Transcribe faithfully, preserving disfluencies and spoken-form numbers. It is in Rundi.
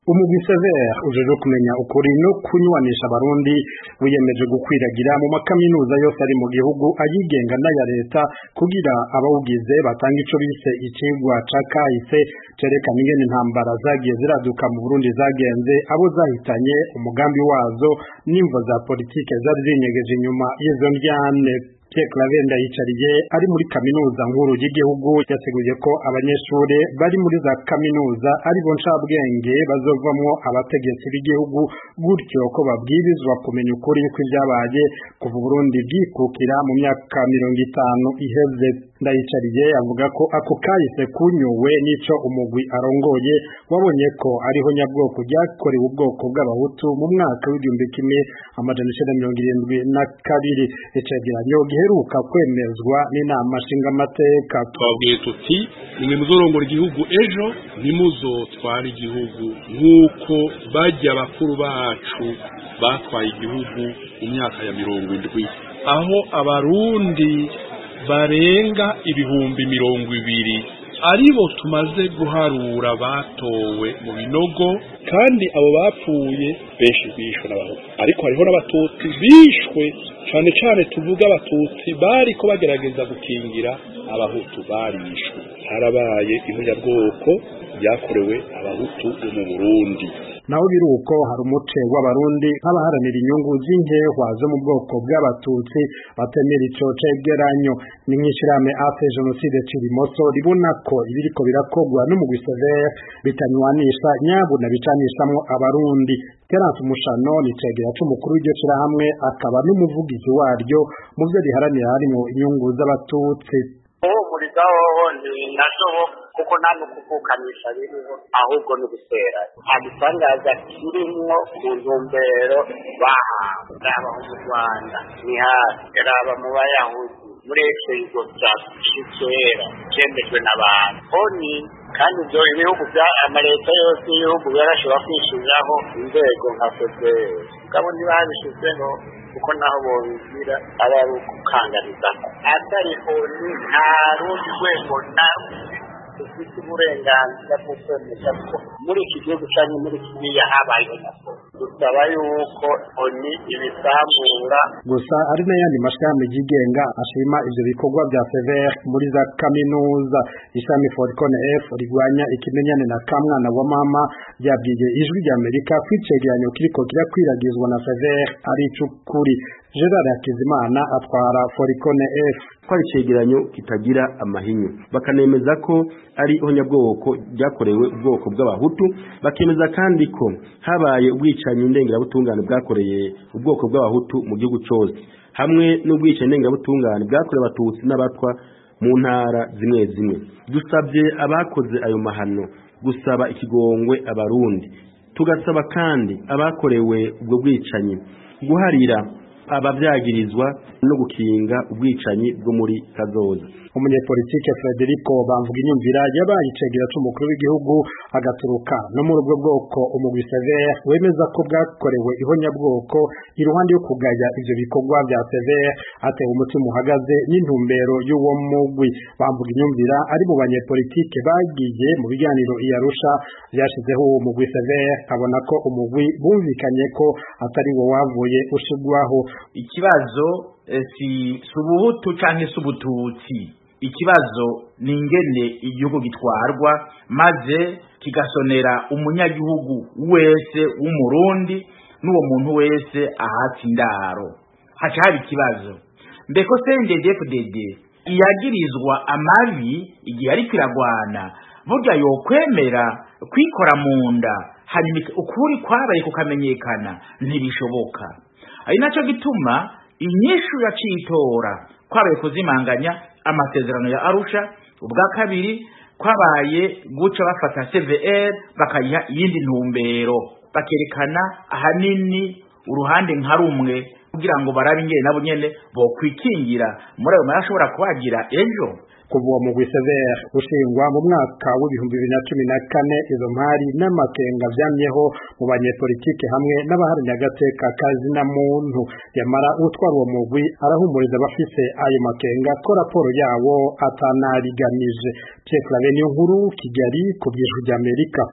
Umugwi Sever ujejwe kumenya ukuri no kunywanisha abarundi wiyemeje gukwiragira mu makaminuza yose ari mu gihugu ayigenga n'aya leta kugira abawugize batanga ico bise icigwa ca kahise cerekana ingene intambara zagiye ziraduka mu Burundi zagenze, abo zahitanye, umugambi wazo n'imvo za politike zari zinyegeje inyuma y'izo ndyane. Pierre Claver Ndayicariye ari muri kaminuza nkuru y'igihugu yateguye ko abanyeshure bari muri za kaminuza ari bo ncabwenge bazovamwo abategetsi b'igihugu, gutyo ko babwirizwa kumenya ukuri kw'ivyabaye kuva Burundi bwikukira mu myaka mirongo itanu iheze. Ndayicariye avuga ko ako kahise kunyuwe n'ico umugwi arongoye wabonye ko ariho nyabwoko ryakorewe ubwoko bw'abahutu mu mwaka w'igihumbi kimwe amajana icenda mirongo irindwi na kabiri. Icegeranyo giheruka kwemezwa n'inama nshingamateka. Twabwiye tuti nimwe muzorongora igihugu ejo, ntimuzotwara igihugu nk'uko barya abakuru bacu batwaye igihugu mu myaka ya mirongo indwi, aho abarundi barenga ibihumbi mirongo ibiri aribo tumaze guharura batowe mu binogo, kandi abo bapfuye benshi bishwe n'abahutu, ariko hariho n'abatutsi bishwe cane cane, tuvuga abatutsi bariko bagerageza gukingira abahutu barishwe. Harabaye ihunyabwoko ryakorewe abahutu bo mu Burundi. Naho biruko hari umuce w'abarundi nk'abaharanira inyungu z'inkehwa zo mu bwoko bw'abatutsi batemera ico cegeranyo. Ni nk'ishirahamwe Afe Jenoside Cirimoso ribona ko ibiriko birakogwa n'umugwi Sever bitanywanisha nyabuna bicanishamwo abarundi. Terence Mushano ni cegera c'umukuru w'iryo shirahamwe akaba n'umuvugizi waryo mu vyo riharanira harimwo inyungu z'abatutsi. Murizaho ni nashobo kuko nta nukuvukanisha biriho, ahubwo ni gusera nta gitangaza kirimwo ku ntumbero bahawe. Raba mu Rwanda ni hasi, raba mu Bayahudi muri icyo cya kera cyemejwe n'abantu oni, kandi ibyo ibihugu bya amaleta yose y'ibihugu yarashobora kwishyiriraho inzego nka Sever, mugabo ntibabishyizeho kuko naho bobigira aba ari ukukanganiza atari oni. Nta rundi rwego na ufite uburenganzira bwo kwemeza ko muri iki gihugu cyangwa muri kiriya habayeho nako dusaba yuko oni ibisambura. Gusa ari n'ayandi mashirahamwe yigenga ashima ivyo bikorwa vya Sever muri za kaminuza. Ishami Foricone F rigwanya ikimenyane na kamwana wa mama yabwiye ijwi ry'Amerika ko icegeranyo kiriko kirakwiragizwa na Sever ari icukuri. Gerard Hakizimana atwara Foricone F ko icegeranyo kitagira amahinyu, bakanemeza ko ari ihonyabwoko ryakorewe ubwoko bw'abahutu, bakemeza kandi ko habaye ubwicanyi ndengerabutungane bwakoreye ubwoko bw'abahutu mu gihugu cyose, hamwe n'ubwicanyi ndengerabutungane bwakorewe abatutsi n'abatwa mu ntara zimwe zimwe. Dusabye abakoze ayo mahano gusaba ikigongwe abarundi, tugasaba kandi abakorewe ubwo bwicanyi guharira abavyagirizwa no gukinga ubwicanyi bwo muri kazoza. Umunyepolitike Federico Bamvuginyumvira yabaye icegera c'umukuru w'igihugu agaturuka no muri ubwo bwoko umugwi Sever wemeza ko bwakorewe ihonyabwoko. Iruhande yo kugaya ivyo bikorwa vya Sever atewe umutima uhagaze n'intumbero y'uwo mugwi. Bamvuginyumvira ari mu banyepolitike bagiye mu biganiro i Arusha vyashizeho uwo mugwi Sever, abona ko umugwi bumvikanye ko atari wo wavuye ushigwaho. Ikibazo si subuhutu canke subututsi, ikibazo ni ingene igihugu gitwarwa maze kigasonera umunyagihugu wese w'umurundi n'uwo muntu wese ahatse indaro. Haca haba ikibazo mbeko C N D D F D D iyagirizwa amabi igihe ari kwiragwana, burya yokwemera kwikora mu nda hanyuma ukuri kwabaye kukamenyekana? Ntibishoboka. Ari naco gituma inyishu ya citora kwabaye kuzimanganya amasezerano ya Arusha, ubwa kabiri kwabaye guca bafata C V R bakayiha iyindi ntumbero, bakerekana ahanini uruhande nka rumwe kugira ngo barabe ingene nabo nyene bo kwikingira muri ayo marashobora kubagira ejo. Kuva uwo mugwi Sever ushingwa mu mwaka w'ibihumbi bibiri na cumi na kane, izo mpari n'amakenga vyamyeho mu banyepolitike hamwe n'abaharanira agateka kazina muntu. Yamara utwara uwo mugwi arahumuriza abafise ayo makenga ko raporo yawo atanariganije. Pierre Claver Niyonkuru, Kigali, ku bw'ijwi ry'Amerika.